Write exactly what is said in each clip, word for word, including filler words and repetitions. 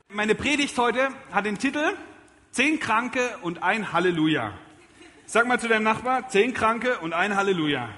Meine Predigt heute hat den Titel Zehn Kranke und ein Halleluja. Sag mal zu deinem Nachbar, zehn Kranke und ein Halleluja.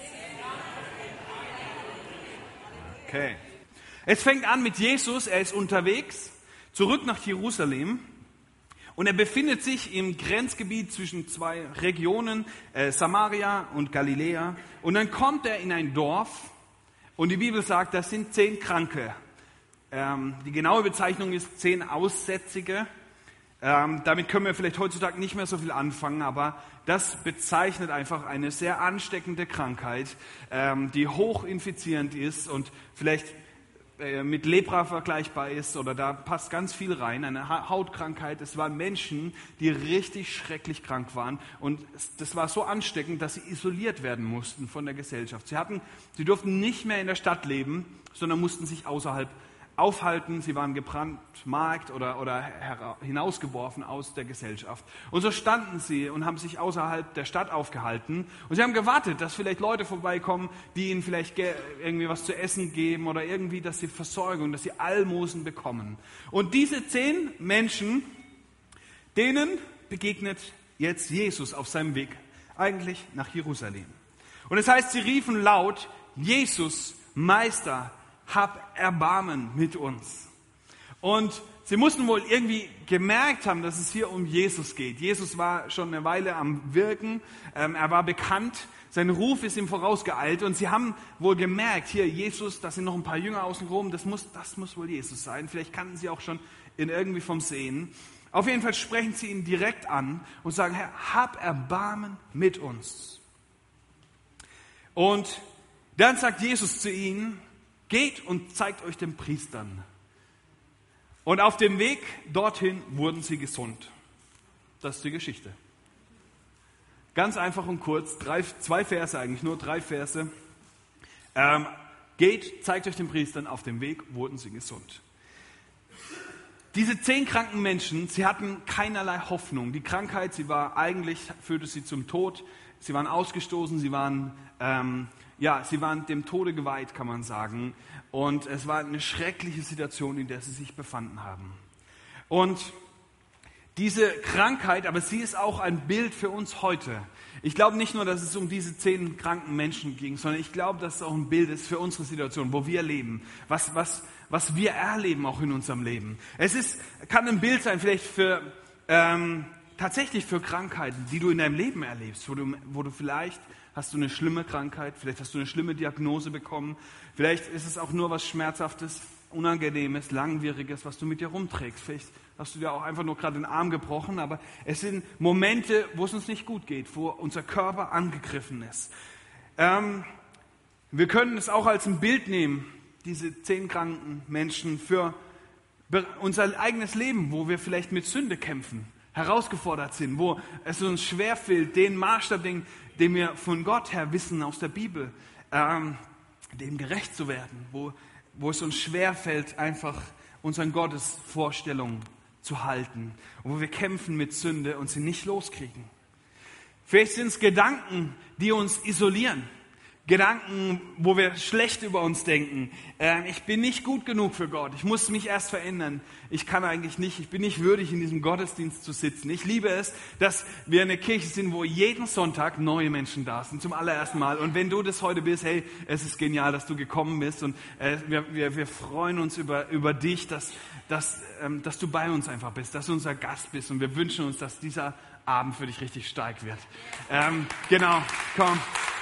Okay. Es fängt an mit Jesus, er ist unterwegs, zurück nach Jerusalem und er befindet sich im Grenzgebiet zwischen zwei Regionen, äh, Samaria und Galiläa. Und dann kommt er in ein Dorf und die Bibel sagt, das sind zehn Kranke. Ähm, die genaue Bezeichnung ist zehn Aussätzige. Ähm, damit können wir vielleicht heutzutage nicht mehr so viel anfangen, aber das bezeichnet einfach eine sehr ansteckende Krankheit, ähm, die hochinfizierend ist und vielleicht äh, mit Lepra vergleichbar ist oder da passt ganz viel rein, eine ha- Hautkrankheit. Es waren Menschen, die richtig schrecklich krank waren und es, das war so ansteckend, dass sie isoliert werden mussten von der Gesellschaft. Sie hatten, sie durften nicht mehr in der Stadt leben, sondern mussten sich außerhalb aufhalten, sie waren gebrandmarkt oder, oder hera- hinausgeworfen aus der Gesellschaft. Und so standen sie und haben sich außerhalb der Stadt aufgehalten und sie haben gewartet, dass vielleicht Leute vorbeikommen, die ihnen vielleicht ge- irgendwie was zu essen geben oder irgendwie, dass sie Versorgung, dass sie Almosen bekommen. Und diese zehn Menschen, denen begegnet jetzt Jesus auf seinem Weg eigentlich nach Jerusalem. Und es heißt, sie riefen laut, Jesus, Meister, hab Erbarmen mit uns. Und sie mussten wohl irgendwie gemerkt haben, dass es hier um Jesus geht. Jesus war schon eine Weile am Wirken, ähm, er war bekannt, sein Ruf ist ihm vorausgeeilt und sie haben wohl gemerkt, hier Jesus, da sind noch ein paar Jünger außenrum, das muss, das muss wohl Jesus sein. Vielleicht kannten sie auch schon ihn irgendwie vom Sehen. Auf jeden Fall sprechen sie ihn direkt an und sagen, Herr, hab Erbarmen mit uns. Und dann sagt Jesus zu ihnen, geht und zeigt euch den Priestern. Und auf dem Weg dorthin wurden sie gesund. Das ist die Geschichte. Ganz einfach und kurz, drei, zwei Verse eigentlich, nur drei Verse. Ähm, geht, zeigt euch den Priestern, auf dem Weg wurden sie gesund. Diese zehn kranken Menschen, sie hatten keinerlei Hoffnung. Die Krankheit, sie war eigentlich, führte sie zum Tod. Sie waren ausgestoßen, sie waren... Ähm, Ja, sie waren dem Tode geweiht, kann man sagen. Und es war eine schreckliche Situation, in der sie sich befanden haben. Und diese Krankheit, aber sie ist auch ein Bild für uns heute. Ich glaube nicht nur, dass es um diese zehn kranken Menschen ging, sondern ich glaube, dass es auch ein Bild ist für unsere Situation, wo wir leben, was, was, was wir erleben auch in unserem Leben. Es ist, kann ein Bild sein vielleicht für... Ähm, tatsächlich für Krankheiten, die du in deinem Leben erlebst, wo du, wo du vielleicht hast du eine schlimme Krankheit, vielleicht hast du eine schlimme Diagnose bekommen, vielleicht ist es auch nur was Schmerzhaftes, Unangenehmes, Langwieriges, was du mit dir rumträgst. Vielleicht hast du dir auch einfach nur gerade den Arm gebrochen, aber es sind Momente, wo es uns nicht gut geht, wo unser Körper angegriffen ist. Ähm, wir können es auch als ein Bild nehmen, diese zehn kranken Menschen, für unser eigenes Leben, wo wir vielleicht mit Sünde kämpfen, herausgefordert sind, wo es uns schwerfällt, den Maßstab, den, den wir von Gott her wissen aus der Bibel, ähm, dem gerecht zu werden, wo, wo es uns schwerfällt, einfach unseren Gottesvorstellungen zu halten, und wo wir kämpfen mit Sünde und sie nicht loskriegen. Vielleicht sind es Gedanken, die uns isolieren. Gedanken, wo wir schlecht über uns denken. Äh, ich bin nicht gut genug für Gott. Ich muss mich erst verändern. Ich kann eigentlich nicht. Ich bin nicht würdig, in diesem Gottesdienst zu sitzen. Ich liebe es, dass wir eine Kirche sind, wo jeden Sonntag neue Menschen da sind, zum allerersten Mal. Und wenn du das heute bist, hey, es ist genial, dass du gekommen bist. Und äh, wir, wir, wir freuen uns über, über dich, dass, dass, ähm, dass du bei uns einfach bist, dass du unser Gast bist. Und wir wünschen uns, dass dieser Abend für dich richtig stark wird. Ähm, genau, komm.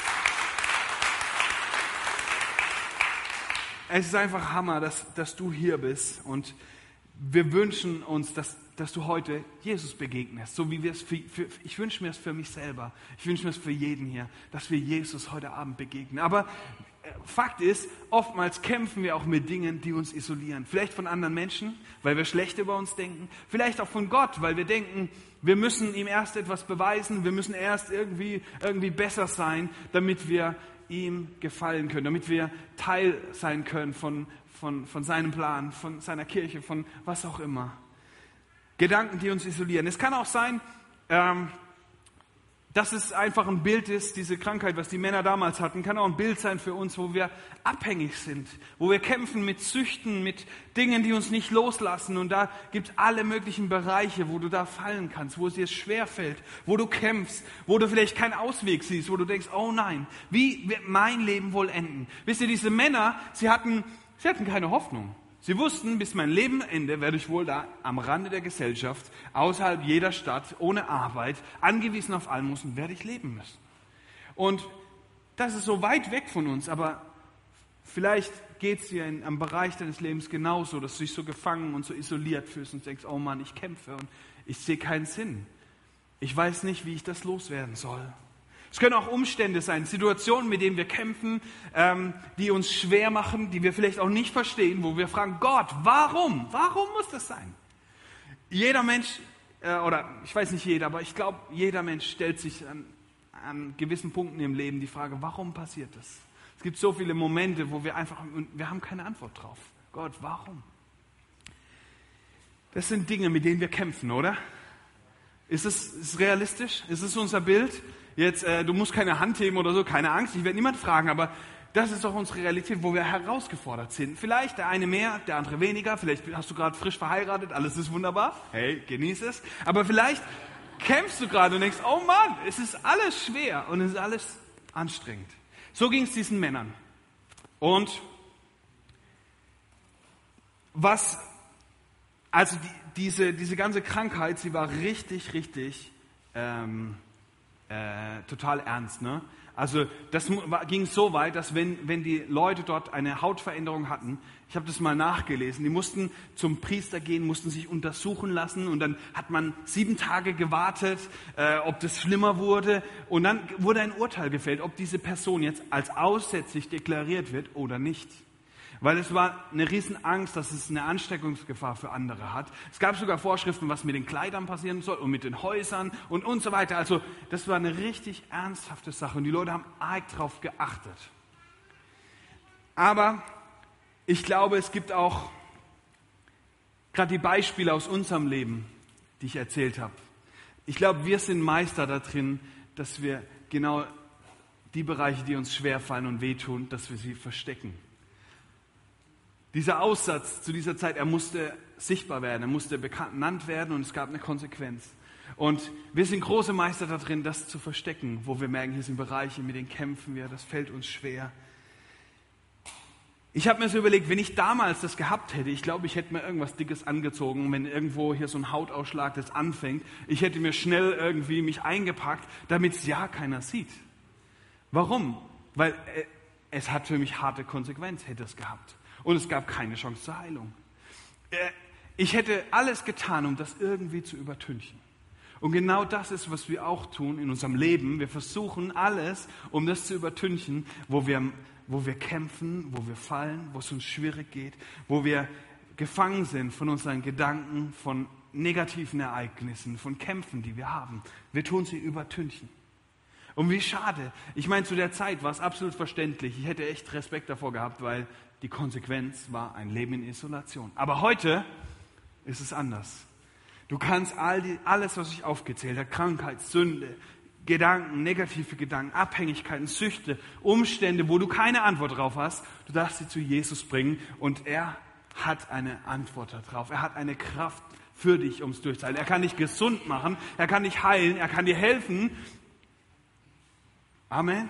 Es ist einfach Hammer, dass, dass du hier bist, und wir wünschen uns, dass, dass du heute Jesus begegnest, so wie wir es für, für, ich wünsche mir es für mich selber, ich wünsche mir es für jeden hier, dass wir Jesus heute Abend begegnen. Aber äh, Fakt ist, oftmals kämpfen wir auch mit Dingen, die uns isolieren. Vielleicht von anderen Menschen, weil wir schlecht über uns denken, vielleicht auch von Gott, weil wir denken, wir müssen ihm erst etwas beweisen, wir müssen erst irgendwie, irgendwie besser sein, damit wir ihm gefallen können, damit wir Teil sein können von, von, von seinem Plan, von seiner Kirche, von was auch immer. Gedanken, die uns isolieren. Es kann auch sein, ähm, dass es einfach ein Bild ist, diese Krankheit, was die Männer damals hatten, kann auch ein Bild sein für uns, wo wir abhängig sind, wo wir kämpfen mit Süchten, mit Dingen, die uns nicht loslassen. Und da gibt es alle möglichen Bereiche, wo du da fallen kannst, wo es dir schwerfällt, wo du kämpfst, wo du vielleicht keinen Ausweg siehst, wo du denkst, oh nein, wie wird mein Leben wohl enden? Wisst ihr, diese Männer, sie hatten, sie hatten keine Hoffnung. Sie wussten, bis mein Leben endet, werde ich wohl da am Rande der Gesellschaft, außerhalb jeder Stadt, ohne Arbeit, angewiesen auf Almosen, werde ich leben müssen. Und das ist so weit weg von uns, aber vielleicht geht es dir in, am Bereich deines Lebens genauso, dass du dich so gefangen und so isoliert fühlst und denkst, oh Mann, ich kämpfe und ich sehe keinen Sinn. Ich weiß nicht, wie ich das loswerden soll. Es können auch Umstände sein, Situationen, mit denen wir kämpfen, ähm, die uns schwer machen, die wir vielleicht auch nicht verstehen, wo wir fragen, Gott, warum? Warum muss das sein? Jeder Mensch, äh, oder ich weiß nicht jeder, aber ich glaube, jeder Mensch stellt sich an, an gewissen Punkten im Leben die Frage, warum passiert das? Es gibt so viele Momente, wo wir einfach, wir haben keine Antwort drauf. Gott, warum? Das sind Dinge, mit denen wir kämpfen, oder? Ist es ist realistisch? Ist es unser Bild? Jetzt, äh, du musst keine Hand heben oder so, keine Angst, ich werde niemand fragen, aber das ist doch unsere Realität, wo wir herausgefordert sind. Vielleicht der eine mehr, der andere weniger, vielleicht hast du gerade frisch verheiratet, alles ist wunderbar, hey, genieß es. Aber vielleicht kämpfst du gerade und denkst, oh Mann, es ist alles schwer und es ist alles anstrengend. So ging es diesen Männern. Und was, also die, diese, diese ganze Krankheit, sie war richtig, richtig ähm, Äh, total ernst, ne? Also das war, ging so weit, dass wenn, wenn die Leute dort eine Hautveränderung hatten, ich habe das mal nachgelesen, die mussten zum Priester gehen, mussten sich untersuchen lassen und dann hat man sieben Tage gewartet, äh, ob das schlimmer wurde und dann wurde ein Urteil gefällt, ob diese Person jetzt als aussätzlich deklariert wird oder nicht. Weil es war eine riesen Angst, dass es eine Ansteckungsgefahr für andere hat. Es gab sogar Vorschriften, was mit den Kleidern passieren soll und mit den Häusern und und so weiter. Also das war eine richtig ernsthafte Sache und die Leute haben arg drauf geachtet. Aber ich glaube, es gibt auch gerade die Beispiele aus unserem Leben, die ich erzählt habe. Ich glaube, wir sind Meister da drin, dass wir genau die Bereiche, die uns schwerfallen und wehtun, dass wir sie verstecken. Dieser Aussatz zu dieser Zeit, er musste sichtbar werden, er musste benannt werden und es gab eine Konsequenz. Und wir sind große Meister da drin, das zu verstecken, wo wir merken, hier sind Bereiche, mit denen kämpfen wir, das fällt uns schwer. Ich habe mir so überlegt, wenn ich damals das gehabt hätte, ich glaube, ich hätte mir irgendwas Dickes angezogen, wenn irgendwo hier so ein Hautausschlag das anfängt, ich hätte mir schnell irgendwie mich eingepackt, damit es ja keiner sieht. Warum? Weil äh, es hat für mich harte Konsequenz, hätte es gehabt. Und es gab keine Chance zur Heilung. Ich hätte alles getan, um das irgendwie zu übertünchen. Und genau das ist, was wir auch tun in unserem Leben. Wir versuchen alles, um das zu übertünchen, wo wir, wo wir kämpfen, wo wir fallen, wo es uns schwierig geht, wo wir gefangen sind von unseren Gedanken, von negativen Ereignissen, von Kämpfen, die wir haben. Wir tun sie übertünchen. Und wie schade. Ich meine, zu der Zeit war es absolut verständlich. Ich hätte echt Respekt davor gehabt, weil die Konsequenz war ein Leben in Isolation. Aber heute ist es anders. Du kannst all die, alles, was ich aufgezählt habe, Krankheit, Sünde, Gedanken, negative Gedanken, Abhängigkeiten, Süchte, Umstände, wo du keine Antwort drauf hast, du darfst sie zu Jesus bringen und er hat eine Antwort darauf. Er hat eine Kraft für dich, um es durchzuhalten. Er kann dich gesund machen, er kann dich heilen, er kann dir helfen. Amen.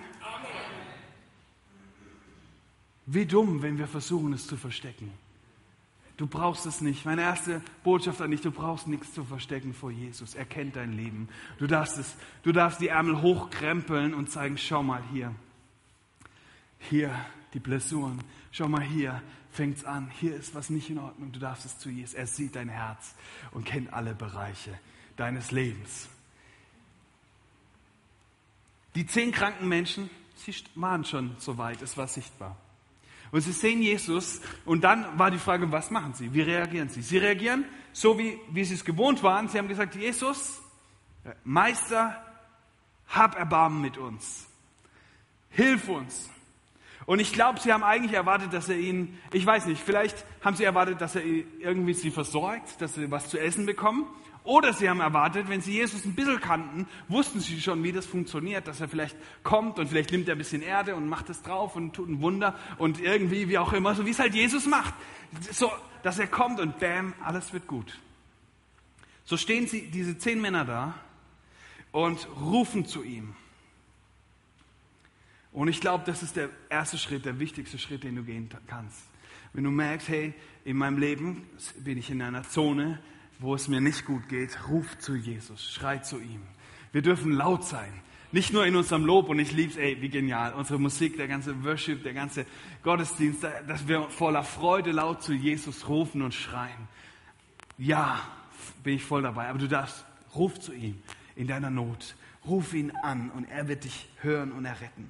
Wie dumm, wenn wir versuchen, es zu verstecken. Du brauchst es nicht. Meine erste Botschaft an dich, du brauchst nichts zu verstecken vor Jesus. Er kennt dein Leben. Du darfst es, du darfst die Ärmel hochkrempeln und zeigen, schau mal hier. Hier die Blessuren. Schau mal hier, fängt's an. Hier ist was nicht in Ordnung. Du darfst es zu Jesus. Er sieht dein Herz und kennt alle Bereiche deines Lebens. Die zehn kranken Menschen, sie waren schon so weit, es war sichtbar. Und sie sehen Jesus und dann war die Frage, was machen sie? Wie reagieren sie? Sie reagieren so, wie, wie sie es gewohnt waren. Sie haben gesagt, Jesus, Meister, hab Erbarmen mit uns. Hilf uns. Und ich glaube, sie haben eigentlich erwartet, dass er ihnen, ich weiß nicht, vielleicht haben sie erwartet, dass er irgendwie sie versorgt, dass sie was zu essen bekommen. Oder sie haben erwartet, wenn sie Jesus ein bisschen kannten, wussten sie schon, wie das funktioniert, dass er vielleicht kommt und vielleicht nimmt er ein bisschen Erde und macht es drauf und tut ein Wunder und irgendwie, wie auch immer, so wie es halt Jesus macht. So, dass er kommt und bam, alles wird gut. So stehen sie, diese zehn Männer da und rufen zu ihm. Und ich glaube, das ist der erste Schritt, der wichtigste Schritt, den du gehen kannst. Wenn du merkst, hey, in meinem Leben bin ich in einer Zone, wo es mir nicht gut geht, ruf zu Jesus, schrei zu ihm. Wir dürfen laut sein. Nicht nur in unserem Lob, und ich liebe es, ey, wie genial, unsere Musik, der ganze Worship, der ganze Gottesdienst, dass wir voller Freude laut zu Jesus rufen und schreien. Ja, bin ich voll dabei, aber du darfst, ruf zu ihm in deiner Not. Ruf ihn an und er wird dich hören und erretten.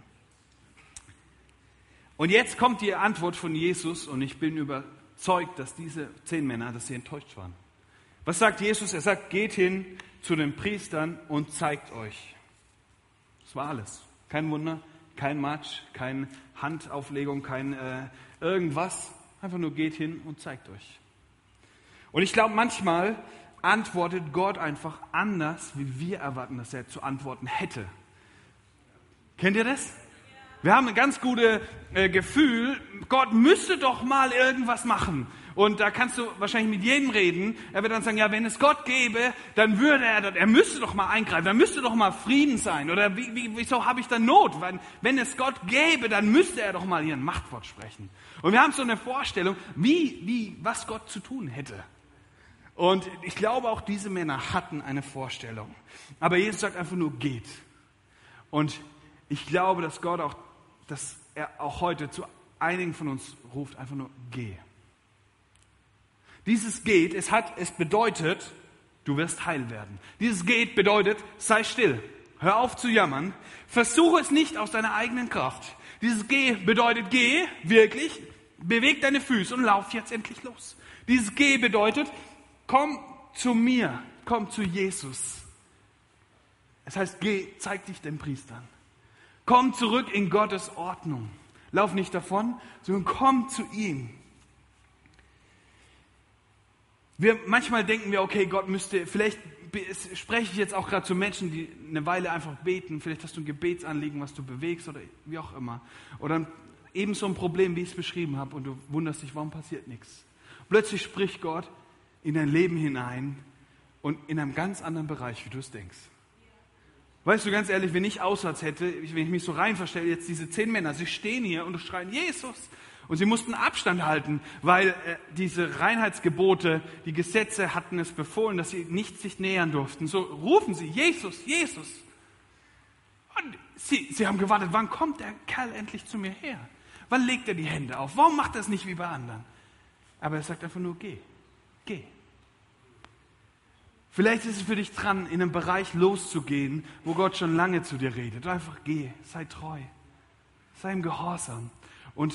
Und jetzt kommt die Antwort von Jesus und ich bin überzeugt, dass diese zehn Männer, dass sie enttäuscht waren. Was sagt Jesus? Er sagt, geht hin zu den Priestern und zeigt euch. Das war alles. Kein Wunder, kein Matsch, keine Handauflegung, kein äh, irgendwas. Einfach nur geht hin und zeigt euch. Und ich glaube, manchmal antwortet Gott einfach anders, wie wir erwarten, dass er zu antworten hätte. Kennt ihr das? Wir haben ein ganz gutes äh, Gefühl, Gott müsste doch mal irgendwas machen. Und da kannst du wahrscheinlich mit jedem reden. Er wird dann sagen, ja, wenn es Gott gäbe, dann würde er, er müsste doch mal eingreifen, dann müsste doch mal Frieden sein. Oder wie, wie, wieso habe ich da Not? Weil, wenn es Gott gäbe, dann müsste er doch mal hier ein Machtwort sprechen. Und wir haben so eine Vorstellung, wie, wie, was Gott zu tun hätte. Und ich glaube, auch diese Männer hatten eine Vorstellung. Aber Jesus sagt einfach nur, geht. Und ich glaube, dass Gott auch, dass er auch heute zu einigen von uns ruft, einfach nur, geh. Dieses geht, es hat, es bedeutet, du wirst heil werden. Dieses geht bedeutet, sei still. Hör auf zu jammern. Versuche es nicht aus deiner eigenen Kraft. Dieses geh bedeutet, geh, wirklich, beweg deine Füße und lauf jetzt endlich los. Dieses geh bedeutet, komm zu mir, komm zu Jesus. Es heißt, geh, zeig dich den Priestern. Komm zurück in Gottes Ordnung. Lauf nicht davon, sondern komm zu ihm. Wir, manchmal denken wir, okay, Gott müsste, vielleicht spreche ich jetzt auch gerade zu Menschen, die eine Weile einfach beten, vielleicht hast du ein Gebetsanliegen, was du bewegst oder wie auch immer. Oder eben so ein Problem, wie ich es beschrieben habe und du wunderst dich, warum passiert nichts. Plötzlich spricht Gott in dein Leben hinein und in einem ganz anderen Bereich, wie du es denkst. Weißt du, ganz ehrlich, wenn ich Aussatz hätte, wenn ich mich so rein verstelle, jetzt diese zehn Männer, sie stehen hier und schreien, Jesus! Und sie mussten Abstand halten, weil äh, diese Reinheitsgebote, die Gesetze hatten es befohlen, dass sie nicht sich nähern durften. So rufen sie, Jesus, Jesus. Und sie, sie haben gewartet, wann kommt der Kerl endlich zu mir her? Wann legt er die Hände auf? Warum macht er es nicht wie bei anderen? Aber er sagt einfach nur, geh, geh. Vielleicht ist es für dich dran, in einem Bereich loszugehen, wo Gott schon lange zu dir redet. Einfach geh, sei treu, sei im Gehorsam und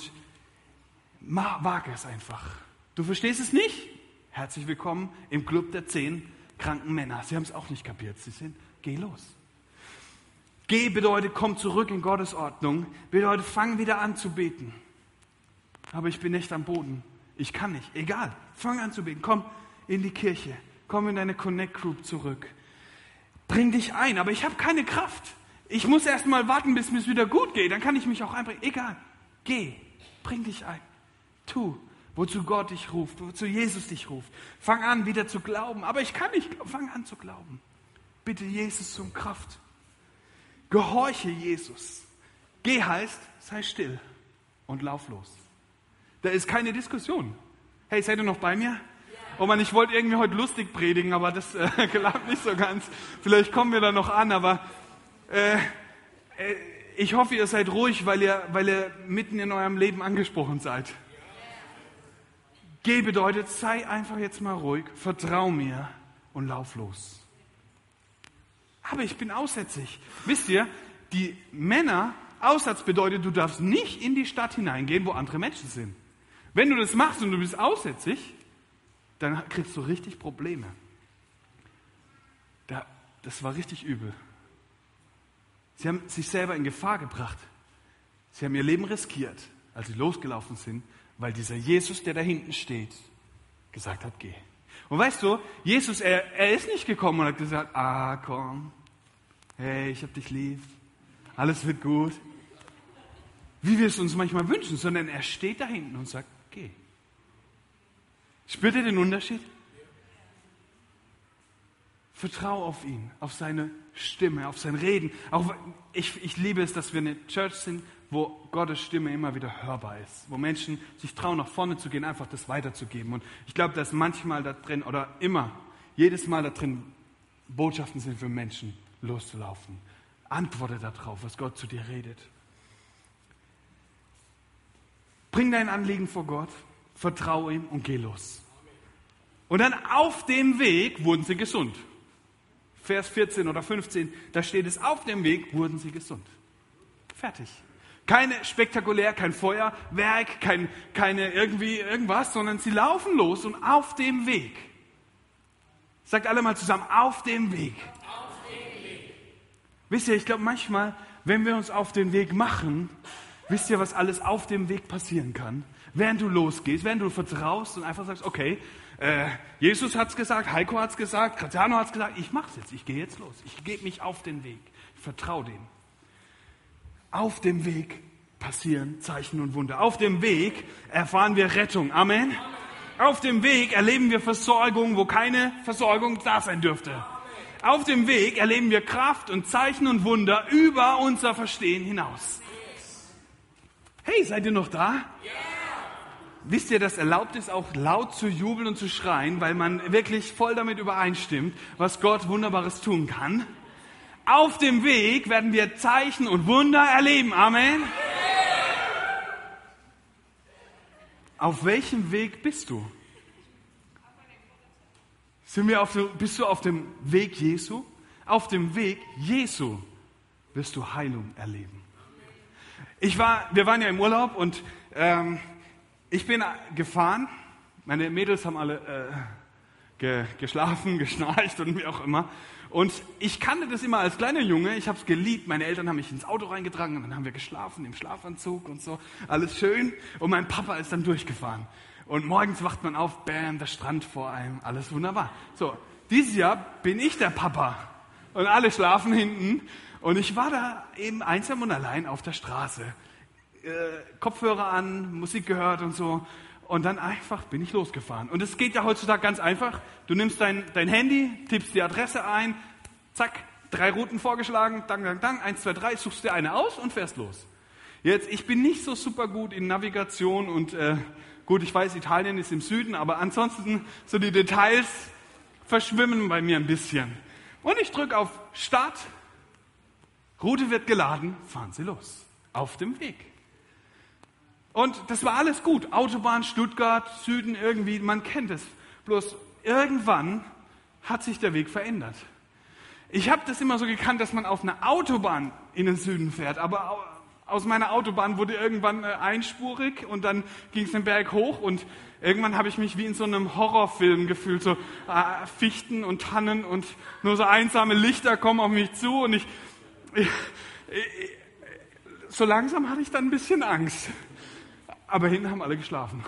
wage es einfach. Du verstehst es nicht? Herzlich willkommen im Club der zehn kranken Männer. Sie haben es auch nicht kapiert. Sie sind, geh los. Geh bedeutet, komm zurück in Gottes Ordnung. Bedeutet, fang wieder an zu beten. Aber ich bin nicht am Boden. Ich kann nicht. Egal. Fang an zu beten. Komm in die Kirche. Komm in deine Connect Group zurück. Bring dich ein. Aber ich habe keine Kraft. Ich muss erst mal warten, bis es wieder gut geht. Dann kann ich mich auch einbringen. Egal. Geh. Bring dich ein. Tu, wozu Gott dich ruft, wozu Jesus dich ruft. Fang an, wieder zu glauben. Aber ich kann nicht, fang an zu glauben. Bitte Jesus um Kraft. Gehorche Jesus. Geh heißt, sei still und lauf los. Da ist keine Diskussion. Hey, seid ihr noch bei mir? Oh Mann, ich wollte irgendwie heute lustig predigen, aber das äh, klappt nicht so ganz. Vielleicht kommen wir da noch an, aber äh, äh, ich hoffe, ihr seid ruhig, weil ihr, weil ihr mitten in eurem Leben angesprochen seid. Geh bedeutet, sei einfach jetzt mal ruhig, vertrau mir und lauf los. Aber ich bin aussätzig. Wisst ihr, die Männer, Aussatz bedeutet, du darfst nicht in die Stadt hineingehen, wo andere Menschen sind. Wenn du das machst und du bist aussätzig, dann kriegst du richtig Probleme. Das war richtig übel. Sie haben sich selber in Gefahr gebracht. Sie haben ihr Leben riskiert, als sie losgelaufen sind, weil dieser Jesus, der da hinten steht, gesagt hat, geh. Und weißt du, Jesus, er, er ist nicht gekommen und hat gesagt, ah komm, hey, ich hab dich lieb, alles wird gut. Wie wir es uns manchmal wünschen, sondern er steht da hinten und sagt, geh. Spürt ihr den Unterschied? Vertrau auf ihn, auf seine Stimme, auf sein Reden. Auch ich, ich liebe es, dass wir eine Church sind, wo Gottes Stimme immer wieder hörbar ist. Wo Menschen sich trauen, nach vorne zu gehen, einfach das weiterzugeben. Und ich glaube, dass manchmal da drin, oder immer, jedes Mal da drin, Botschaften sind für Menschen, loszulaufen. Antworte darauf, was Gott zu dir redet. Bring dein Anliegen vor Gott, vertraue ihm und geh los. Und dann auf dem Weg wurden sie gesund. Vers vierzehn oder fünfzehn, da steht es, auf dem Weg wurden sie gesund. Fertig. Keine spektakulär, kein Feuerwerk, kein, keine irgendwie irgendwas, sondern sie laufen los und auf dem Weg. Sagt alle mal zusammen, auf dem Weg. Auf dem Weg. Wisst ihr, ich glaube manchmal, wenn wir uns auf den Weg machen, wisst ihr, was alles auf dem Weg passieren kann? Während du losgehst, während du vertraust und einfach sagst, okay, äh, Jesus hat's gesagt, Heiko hat's gesagt, Graziano hat's gesagt, ich mach's jetzt, ich gehe jetzt los. Ich gebe mich auf den Weg. Ich vertraue dem. Auf dem Weg passieren Zeichen und Wunder. Auf dem Weg erfahren wir Rettung. Amen. Amen. Auf dem Weg erleben wir Versorgung, wo keine Versorgung da sein dürfte. Amen. Auf dem Weg erleben wir Kraft und Zeichen und Wunder über unser Verstehen hinaus. Hey, seid ihr noch da? Yeah. Wisst ihr, dass erlaubt ist, auch laut zu jubeln und zu schreien, weil man wirklich voll damit übereinstimmt, was Gott Wunderbares tun kann? Auf dem Weg werden wir Zeichen und Wunder erleben. Amen. Yeah. Auf welchem Weg bist du? Sind wir auf dem, bist du auf dem Weg Jesu? Auf dem Weg Jesu wirst du Heilung erleben. Ich war, wir waren ja im Urlaub und ähm, ich bin gefahren. Meine Mädels haben alle äh, ge, geschlafen, geschnarcht und wie auch immer. Und ich kannte das immer als kleiner Junge. Ich habe es geliebt. Meine Eltern haben mich ins Auto reingetragen und dann haben wir geschlafen im Schlafanzug und so. Alles schön. Und mein Papa ist dann durchgefahren. Und morgens wacht man auf, bam, der Strand vor einem. Alles wunderbar. So, dieses Jahr bin ich der Papa. Und alle schlafen hinten. Und ich war da eben einsam und allein auf der Straße. Äh, Kopfhörer an, Musik gehört und so. Und dann einfach bin ich losgefahren. Und es geht ja heutzutage ganz einfach. Du nimmst dein, dein Handy, tippst die Adresse ein, zack, drei Routen vorgeschlagen, dang, dang, dang, eins, zwei, drei, suchst dir eine aus und fährst los. Jetzt, ich bin nicht so super gut in Navigation und äh, gut, ich weiß, Italien ist im Süden, aber ansonsten so die Details verschwimmen bei mir ein bisschen. Und ich drücke auf Start, Route wird geladen, fahren Sie los. Auf dem Weg. Und das war alles gut. Autobahn, Stuttgart, Süden irgendwie, man kennt es. Bloß irgendwann hat sich der Weg verändert. Ich habe das immer so gekannt, dass man auf einer Autobahn in den Süden fährt. Aber aus meiner Autobahn wurde irgendwann einspurig und dann ging es den Berg hoch. Und irgendwann habe ich mich wie in so einem Horrorfilm gefühlt. So äh, Fichten und Tannen und nur so einsame Lichter kommen auf mich zu. Und ich, ich, ich so langsam hatte ich dann ein bisschen Angst. Aber hinten haben alle geschlafen.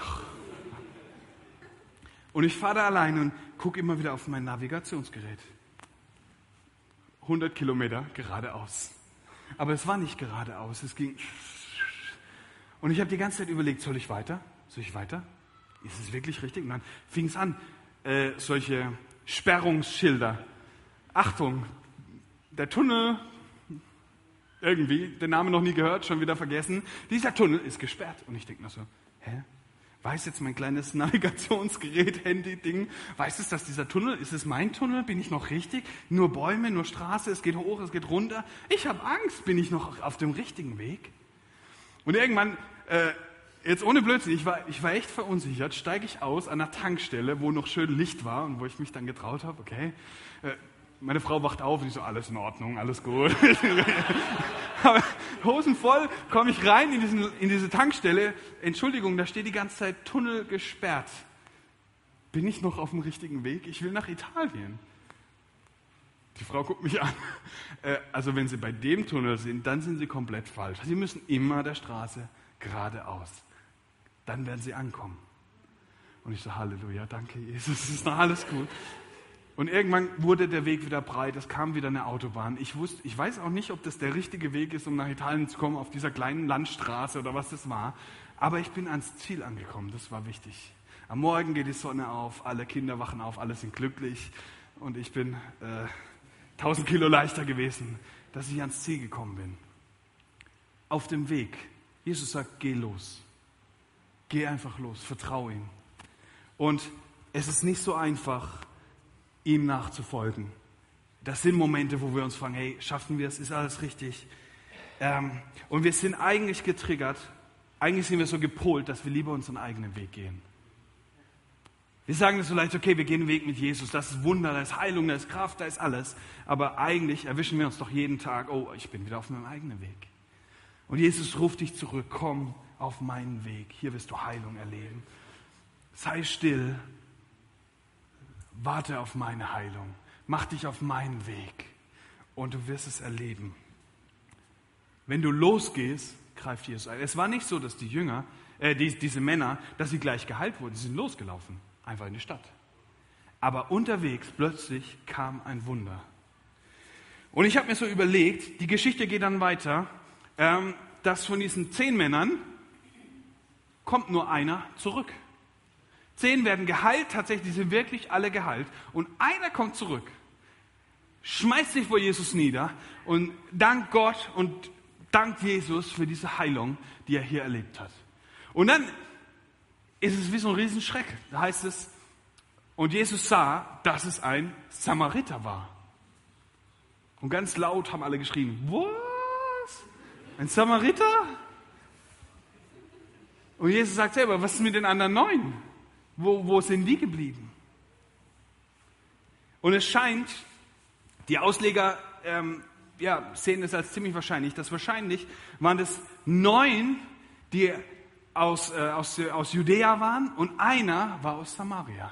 Und ich fahre da allein und gucke immer wieder auf mein Navigationsgerät. hundert Kilometer geradeaus. Aber es war nicht geradeaus, es ging. Und ich habe die ganze Zeit überlegt, soll ich weiter? Soll ich weiter? Ist es wirklich richtig? Und dann fing es an, äh, solche Sperrungsschilder. Achtung, der Tunnel, irgendwie, den Namen noch nie gehört, schon wieder vergessen. Dieser Tunnel ist gesperrt. Und ich denke mir so, hä? Weiß jetzt mein kleines Navigationsgerät, Handy-Ding, weiß es, dass dieser Tunnel, ist es mein Tunnel? Bin ich noch richtig? Nur Bäume, nur Straße, es geht hoch, es geht runter. Ich habe Angst, bin ich noch auf dem richtigen Weg? Und irgendwann, äh, jetzt ohne Blödsinn, ich war, ich war echt verunsichert, steige ich aus an einer Tankstelle, wo noch schön Licht war und wo ich mich dann getraut habe, okay, äh, meine Frau wacht auf und ich so, alles in Ordnung, alles gut. Aber Hosen voll, komme ich rein in, diesen, in diese Tankstelle. Entschuldigung, da steht die ganze Zeit Tunnel gesperrt. Bin ich noch auf dem richtigen Weg? Ich will nach Italien. Die Frau guckt mich an. Äh, also wenn Sie bei dem Tunnel sind, dann sind Sie komplett falsch. Sie müssen immer der Straße geradeaus. Dann werden Sie ankommen. Und ich so, Halleluja, danke Jesus, es ist noch alles gut. Und irgendwann wurde der Weg wieder breit, es kam wieder eine Autobahn. Ich wusste, ich weiß auch nicht, ob das der richtige Weg ist, um nach Italien zu kommen, auf dieser kleinen Landstraße oder was das war. Aber ich bin ans Ziel angekommen, das war wichtig. Am Morgen geht die Sonne auf, alle Kinder wachen auf, alle sind glücklich. Und ich bin äh, tausend Kilo leichter gewesen, dass ich ans Ziel gekommen bin. Auf dem Weg, Jesus sagt, geh los. Geh einfach los, vertraue ihm. Und es ist nicht so einfach, ihm nachzufolgen. Das sind Momente, wo wir uns fragen, hey, schaffen wir es, ist alles richtig? Ähm, und wir sind eigentlich getriggert, eigentlich sind wir so gepolt, dass wir lieber unseren eigenen Weg gehen. Wir sagen das so leicht, okay, wir gehen den Weg mit Jesus, das ist Wunder, da ist Heilung, da ist Kraft, da ist alles. Aber eigentlich erwischen wir uns doch jeden Tag, oh, ich bin wieder auf meinem eigenen Weg. Und Jesus ruft dich zurück, komm auf meinen Weg, hier wirst du Heilung erleben. Sei still, warte auf meine Heilung, mach dich auf meinen Weg und du wirst es erleben. Wenn du losgehst, greift Jesus ein. Es war nicht so, dass die Jünger, äh, die, diese Männer, dass sie gleich geheilt wurden, sie sind losgelaufen, einfach in die Stadt. Aber unterwegs plötzlich kam ein Wunder. Und ich habe mir so überlegt, die Geschichte geht dann weiter, ähm, dass von diesen zehn Männern kommt nur einer zurück. Zehn werden geheilt, tatsächlich, die sind wirklich alle geheilt. Und einer kommt zurück, schmeißt sich vor Jesus nieder und dankt Gott und dankt Jesus für diese Heilung, die er hier erlebt hat. Und dann ist es wie so ein Riesenschreck. Da heißt es, und Jesus sah, dass es ein Samariter war. Und ganz laut haben alle geschrien, was? Ein Samariter? Und Jesus sagt selber, was ist mit den anderen neun? Wo, wo sind die geblieben? Und es scheint, die Ausleger ähm, ja, sehen es als ziemlich wahrscheinlich, dass wahrscheinlich waren es neun, die aus, äh, aus, aus Judäa waren und einer war aus Samaria.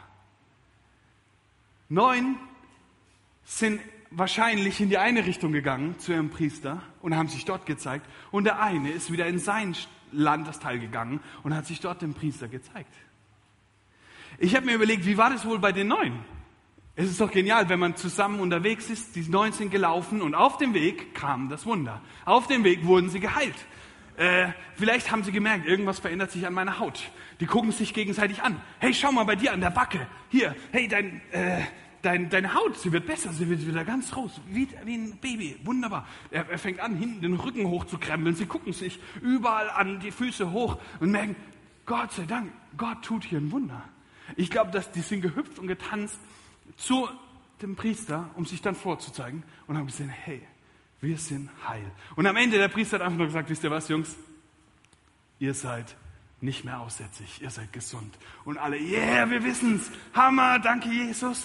Neun sind wahrscheinlich in die eine Richtung gegangen zu ihrem Priester und haben sich dort gezeigt und der eine ist wieder in sein Landesteil gegangen und hat sich dort dem Priester gezeigt. Ich habe mir überlegt, wie war das wohl bei den Neun? Es ist doch genial, wenn man zusammen unterwegs ist, die Neun sind gelaufen und auf dem Weg kam das Wunder. Auf dem Weg wurden sie geheilt. Äh, vielleicht haben sie gemerkt, irgendwas verändert sich an meiner Haut. Die gucken sich gegenseitig an. Hey, schau mal bei dir an der Backe. Hier, hey, dein, äh, dein, deine Haut, sie wird besser, sie wird wieder ganz groß, wie, wie ein Baby. Wunderbar. Er, er fängt an, hinten den Rücken hochzukrempeln. Sie gucken sich überall an, die Füße hoch und merken, Gott sei Dank, Gott tut hier ein Wunder. Ich glaube, dass die sind gehüpft und getanzt zu dem Priester, um sich dann vorzuzeigen und haben gesehen, hey, wir sind heil. Und am Ende der Priester hat einfach nur gesagt, wisst ihr was, Jungs? Ihr seid nicht mehr aussätzig, ihr seid gesund. Und alle, yeah, wir wissen's. Hammer, danke Jesus.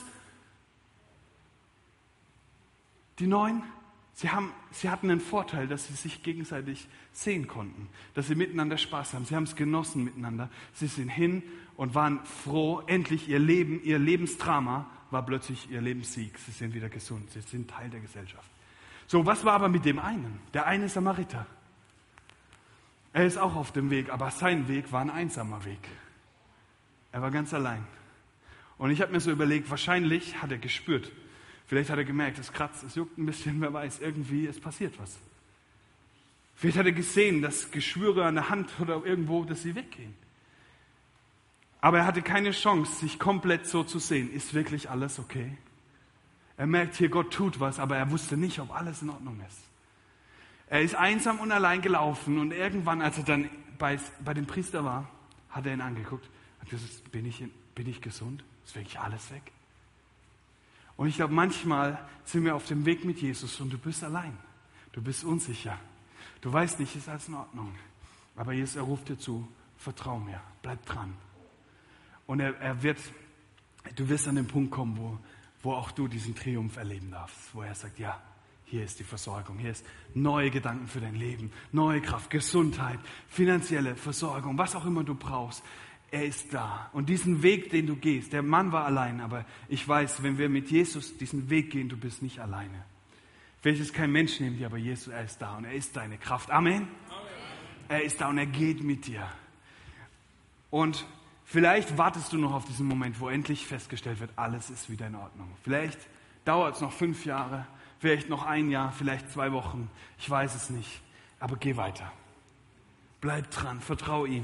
Die Neun, sie, haben, sie hatten den Vorteil, dass sie sich gegenseitig sehen konnten, dass sie miteinander Spaß haben. Sie haben es genossen miteinander. Sie sind hin und waren froh, endlich ihr Leben, ihr Lebensdrama war plötzlich ihr Lebenssieg. Sie sind wieder gesund, sie sind Teil der Gesellschaft. So, was war aber mit dem einen? Der eine Samariter. Er ist auch auf dem Weg, aber sein Weg war ein einsamer Weg. Er war ganz allein. Und ich habe mir so überlegt, wahrscheinlich hat er gespürt, vielleicht hat er gemerkt, es kratzt, es juckt ein bisschen, wer weiß, irgendwie, es passiert was. Vielleicht hat er gesehen, dass Geschwüre an der Hand oder irgendwo, dass sie weggehen. Aber er hatte keine Chance, sich komplett so zu sehen. Ist wirklich alles okay? Er merkt hier, Gott tut was, aber er wusste nicht, ob alles in Ordnung ist. Er ist einsam und allein gelaufen und irgendwann, als er dann bei, bei dem Priester war, hat er ihn angeguckt und hat gesagt, bin ich, bin ich gesund? Ist wirklich alles weg? Und ich glaube, manchmal sind wir auf dem Weg mit Jesus und du bist allein. Du bist unsicher. Du weißt nicht, ist alles in Ordnung. Aber Jesus, er ruft dir zu, vertrau mir, bleib dran. Und er, er wird, du wirst an den Punkt kommen, wo, wo auch du diesen Triumph erleben darfst, wo er sagt, ja, hier ist die Versorgung, hier ist neue Gedanken für dein Leben, neue Kraft, Gesundheit, finanzielle Versorgung, was auch immer du brauchst. er ist da. Und diesen Weg, den du gehst, der Mann war allein, aber ich weiß, wenn wir mit Jesus diesen Weg gehen, du bist nicht alleine. Vielleicht ist kein Mensch neben dir, aber Jesus, er ist da und er ist deine Kraft. Amen. Amen. Er ist da und er geht mit dir. Und vielleicht wartest du noch auf diesen Moment, wo endlich festgestellt wird, alles ist wieder in Ordnung. Vielleicht dauert es noch fünf Jahre, vielleicht noch ein Jahr, vielleicht zwei Wochen. Ich weiß es nicht. Aber geh weiter. Bleib dran, vertrau ihm.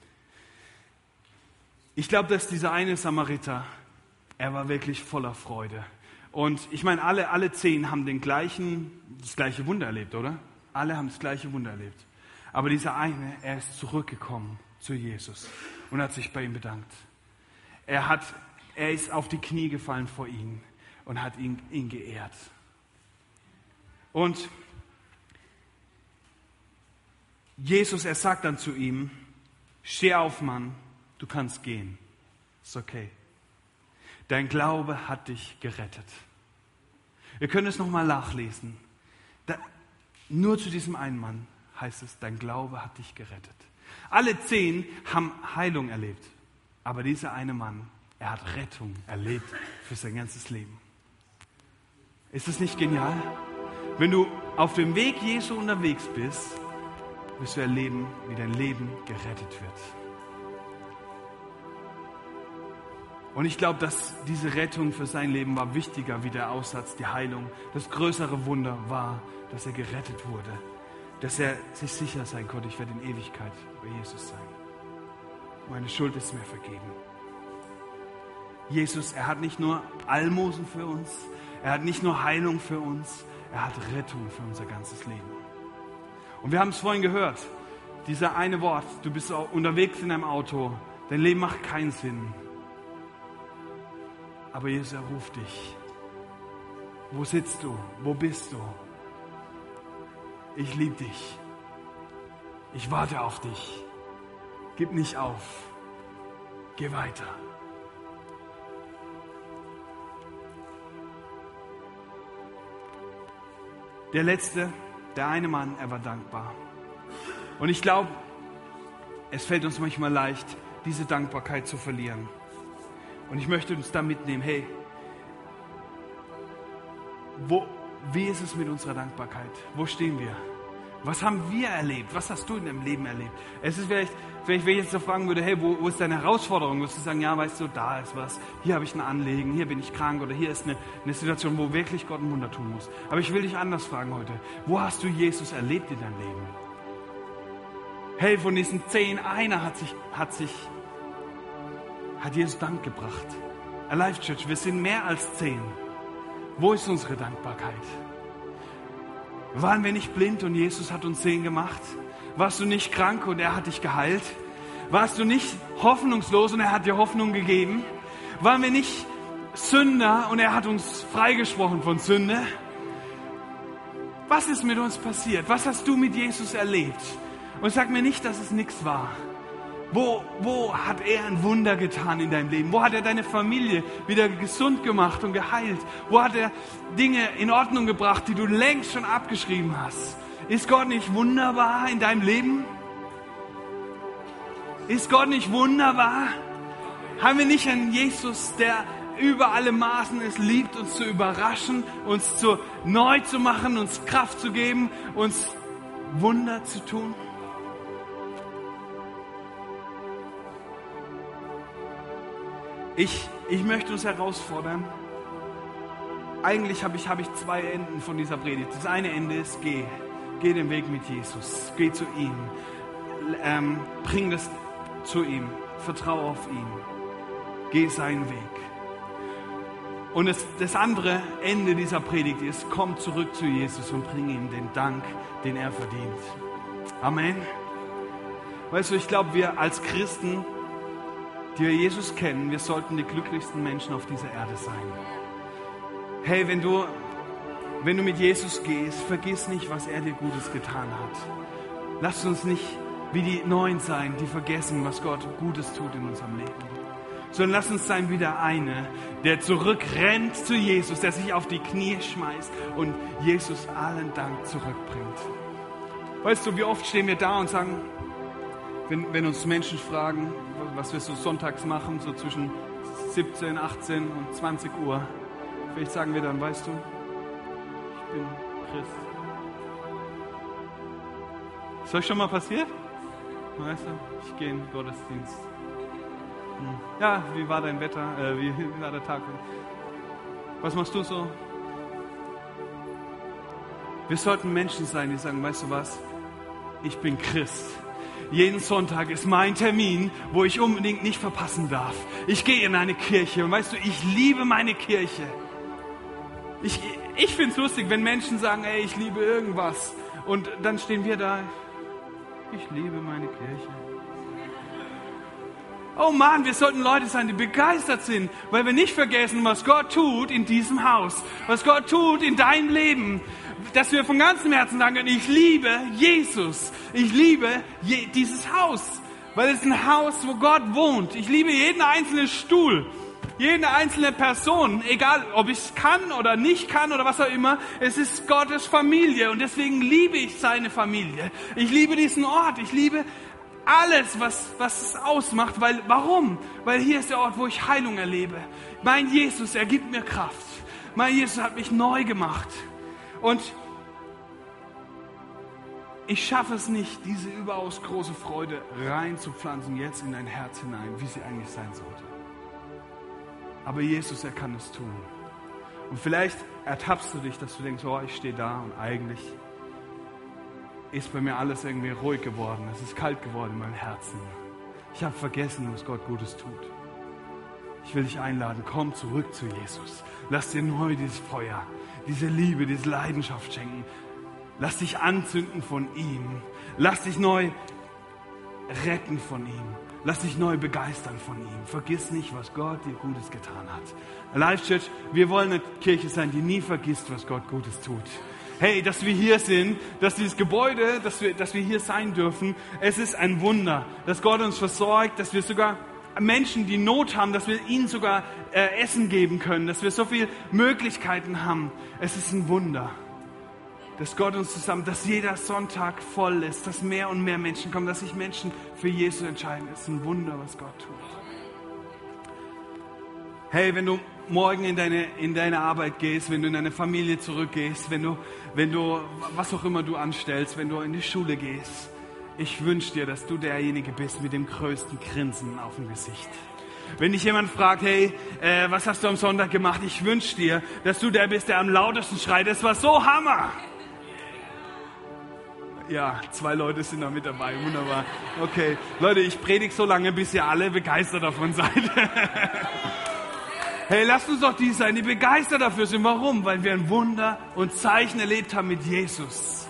Ich glaube, dass dieser eine Samariter, er war wirklich voller Freude. Und ich meine, alle, alle zehn haben den gleichen, das gleiche Wunder erlebt, oder? Alle haben das gleiche Wunder erlebt. Aber dieser eine, er ist zurückgekommen zu Jesus und hat sich bei ihm bedankt. Er, hat, er ist auf die Knie gefallen vor ihm und hat ihn, ihn geehrt. Und Jesus, er sagt dann zu ihm, steh auf, Mann, du kannst gehen. Ist okay. Dein Glaube hat dich gerettet. Wir können es nochmal nachlesen. Da, nur zu diesem einen Mann heißt es, dein Glaube hat dich gerettet. Alle zehn haben Heilung erlebt. Aber dieser eine Mann, er hat Rettung erlebt für sein ganzes Leben. Ist das nicht genial? Wenn du auf dem Weg Jesu unterwegs bist, wirst du erleben, wie dein Leben gerettet wird. Und ich glaube, dass diese Rettung für sein Leben war wichtiger wie der Aussatz, die Heilung. Das größere Wunder war, dass er gerettet wurde. Dass er sich sicher sein konnte, ich werde in Ewigkeit bei Jesus sein. Meine Schuld ist mir vergeben. Jesus, er hat nicht nur Almosen für uns, er hat nicht nur Heilung für uns, er hat Rettung für unser ganzes Leben. Und wir haben es vorhin gehört, dieser eine Wort, du bist unterwegs in einem Auto, dein Leben macht keinen Sinn. Aber Jesus, er ruft dich. Wo sitzt du? Wo bist du? Ich liebe dich. Ich warte auf dich. Gib nicht auf. Geh weiter. Der letzte, der eine Mann, er war dankbar. Und ich glaube, es fällt uns manchmal leicht, diese Dankbarkeit zu verlieren. Und ich möchte uns da mitnehmen, hey, wo, wie ist es mit unserer Dankbarkeit? Wo stehen wir? Was haben wir erlebt? Was hast du in deinem Leben erlebt? Es ist vielleicht, vielleicht wenn ich jetzt so fragen würde, hey, wo, wo ist deine Herausforderung? Würdest du sagen, ja, weißt du, da ist was, hier habe ich ein Anliegen, hier bin ich krank oder hier ist eine, eine Situation, wo wirklich Gott ein Wunder tun muss. Aber ich will dich anders fragen heute. Wo hast du Jesus erlebt in deinem Leben? Hey, von diesen zehn, einer hat sich, hat sich hat Jesus Dank gebracht. Alive Church, wir sind mehr als zehn. Wo ist unsere Dankbarkeit? Waren wir nicht blind und Jesus hat uns sehen gemacht? Warst du nicht krank und er hat dich geheilt? Warst du nicht hoffnungslos und er hat dir Hoffnung gegeben? Waren wir nicht Sünder und er hat uns freigesprochen von Sünde? Was ist mit uns passiert? Was hast du mit Jesus erlebt? Und sag mir nicht, dass es nichts war. Wo, wo hat er ein Wunder getan in deinem Leben? Wo hat er deine Familie wieder gesund gemacht und geheilt? Wo hat er Dinge in Ordnung gebracht, die du längst schon abgeschrieben hast? Ist Gott nicht wunderbar in deinem Leben? Ist Gott nicht wunderbar? Haben wir nicht einen Jesus, der über alle Maßen es liebt, uns zu überraschen, uns zu neu zu machen, uns Kraft zu geben, uns Wunder zu tun? Ich, ich möchte uns herausfordern. Eigentlich habe ich, habe ich zwei Enden von dieser Predigt. Das eine Ende ist, geh. Geh den Weg mit Jesus. Geh zu ihm. Ähm, bring das zu ihm. Vertraue auf ihn. Geh seinen Weg. Und das, das andere Ende dieser Predigt ist, komm zurück zu Jesus und bring ihm den Dank, den er verdient. Amen. Weißt du, ich glaube, wir als Christen, die wir Jesus kennen, wir sollten die glücklichsten Menschen auf dieser Erde sein. Hey, wenn du, wenn du mit Jesus gehst, vergiss nicht, was er dir Gutes getan hat. Lass uns nicht wie die Neuen sein, die vergessen, was Gott Gutes tut in unserem Leben. Sondern lass uns sein wie der eine, der zurückrennt zu Jesus, der sich auf die Knie schmeißt und Jesus allen Dank zurückbringt. Weißt du, wie oft stehen wir da und sagen, wenn, wenn uns Menschen fragen, was wir so sonntags machen, so zwischen siebzehn, achtzehn und zwanzig Uhr. Vielleicht sagen wir dann, weißt du, ich bin Christ. Ist euch schon mal passiert? Weißt du, ich gehe in den Gottesdienst. Hm. Ja, wie war dein Wetter? Äh, wie, wie war der Tag? Was machst du so? Wir sollten Menschen sein, die sagen, weißt du was? Ich bin Christ. Jeden Sonntag ist mein Termin, wo ich unbedingt nicht verpassen darf. Ich gehe in eine Kirche und weißt du, ich liebe meine Kirche. Ich, ich finde es lustig, wenn Menschen sagen, ey, ich liebe irgendwas. Und dann stehen wir da, ich liebe meine Kirche. Oh Mann, wir sollten Leute sein, die begeistert sind, weil wir nicht vergessen, was Gott tut in diesem Haus, was Gott tut in deinem Leben. Dass wir von ganzem Herzen sagen können, ich liebe Jesus, ich liebe je, dieses Haus, weil es ein Haus, wo Gott wohnt. Ich liebe jeden einzelnen Stuhl, jede einzelne Person, egal ob ich es kann oder nicht kann oder was auch immer. Es ist Gottes Familie und deswegen liebe ich seine Familie. Ich liebe diesen Ort, ich liebe alles, was, was es ausmacht. Weil, warum? Weil hier ist der Ort, wo ich Heilung erlebe. Mein Jesus, er gibt mir Kraft. Mein Jesus hat mich neu gemacht. Und ich schaffe es nicht, diese überaus große Freude reinzupflanzen jetzt in dein Herz hinein, wie sie eigentlich sein sollte. Aber Jesus, er kann es tun. Und vielleicht ertappst du dich, dass du denkst, oh, ich stehe da und eigentlich ist bei mir alles irgendwie ruhig geworden. Es ist kalt geworden in meinem Herzen. Ich habe vergessen, was Gott Gutes tut. Ich will dich einladen, komm zurück zu Jesus. Lass dir neu dieses Feuer, diese Liebe, diese Leidenschaft schenken. Lass dich anzünden von ihm. Lass dich neu retten von ihm. Lass dich neu begeistern von ihm. Vergiss nicht, was Gott dir Gutes getan hat. Life Church, wir wollen eine Kirche sein, die nie vergisst, was Gott Gutes tut. Hey, dass wir hier sind, dass dieses Gebäude, dass wir, dass wir hier sein dürfen, es ist ein Wunder, dass Gott uns versorgt, dass wir sogar Menschen, die Not haben, dass wir ihnen sogar äh, Essen geben können, dass wir so viele Möglichkeiten haben. Es ist ein Wunder, dass Gott uns zusammen, dass jeder Sonntag voll ist, dass mehr und mehr Menschen kommen, dass sich Menschen für Jesus entscheiden. Es ist ein Wunder, was Gott tut. Hey, wenn du morgen in deine, in deine Arbeit gehst, wenn du in deine Familie zurückgehst, wenn du, wenn du, was auch immer du anstellst, wenn du in die Schule gehst, ich wünsche dir, dass du derjenige bist mit dem größten Grinsen auf dem Gesicht. Wenn dich jemand fragt, hey, äh, was hast du am Sonntag gemacht? Ich wünsche dir, dass du der bist, der am lautesten schreit. Das war so Hammer! Ja, zwei Leute sind da mit dabei, wunderbar. Okay, Leute, ich predige so lange, bis ihr alle begeistert davon seid. Hey, lasst uns doch die sein, die begeistert dafür sind. Warum? Weil wir ein Wunder und Zeichen erlebt haben mit Jesus.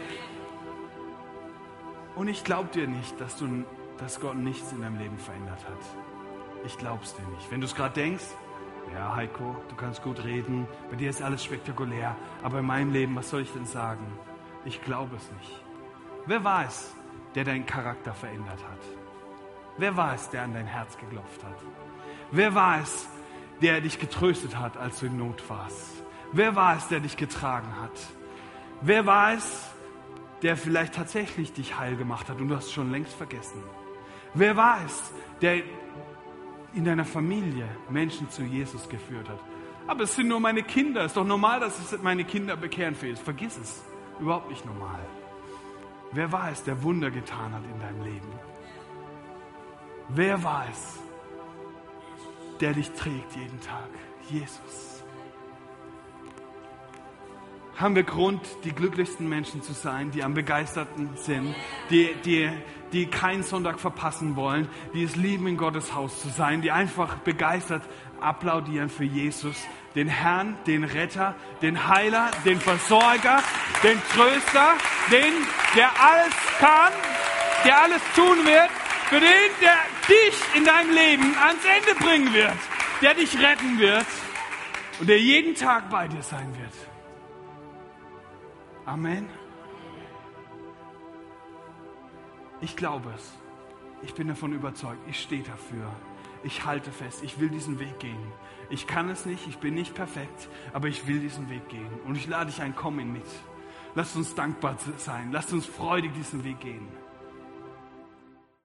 Und ich glaube dir nicht, dass, du, dass Gott nichts in deinem Leben verändert hat. Ich glaube es dir nicht. Wenn du es gerade denkst, ja Heiko, du kannst gut reden, bei dir ist alles spektakulär, aber in meinem Leben, was soll ich denn sagen? Ich glaube es nicht. Wer war es, der deinen Charakter verändert hat? Wer war es, der an dein Herz geklopft hat? Wer war es, der dich getröstet hat, als du in Not warst? Wer war es, der dich getragen hat? Wer war es, der vielleicht tatsächlich dich heil gemacht hat und du hast es schon längst vergessen? Wer war es, der in deiner Familie Menschen zu Jesus geführt hat? Aber es sind nur meine Kinder. Es ist doch normal, dass es meine Kinder bekehren fehlt. Vergiss es. Überhaupt nicht normal. Wer war es, der Wunder getan hat in deinem Leben? Wer war es, der dich trägt jeden Tag? Jesus. Haben wir Grund, die glücklichsten Menschen zu sein, die am begeisterten sind, die, die, die keinen Sonntag verpassen wollen, die es lieben, in Gottes Haus zu sein, die einfach begeistert applaudieren für Jesus, den Herrn, den Retter, den Heiler, den Versorger, den Tröster, den, der alles kann, der alles tun wird, für den, der dich in deinem Leben ans Ende bringen wird, der dich retten wird und der jeden Tag bei dir sein wird. Amen. Ich glaube es. Ich bin davon überzeugt. Ich stehe dafür. Ich halte fest. Ich will diesen Weg gehen. Ich kann es nicht. Ich bin nicht perfekt. Aber ich will diesen Weg gehen. Und ich lade dich ein, komm in mit. Lasst uns dankbar sein. Lasst uns freudig diesen Weg gehen.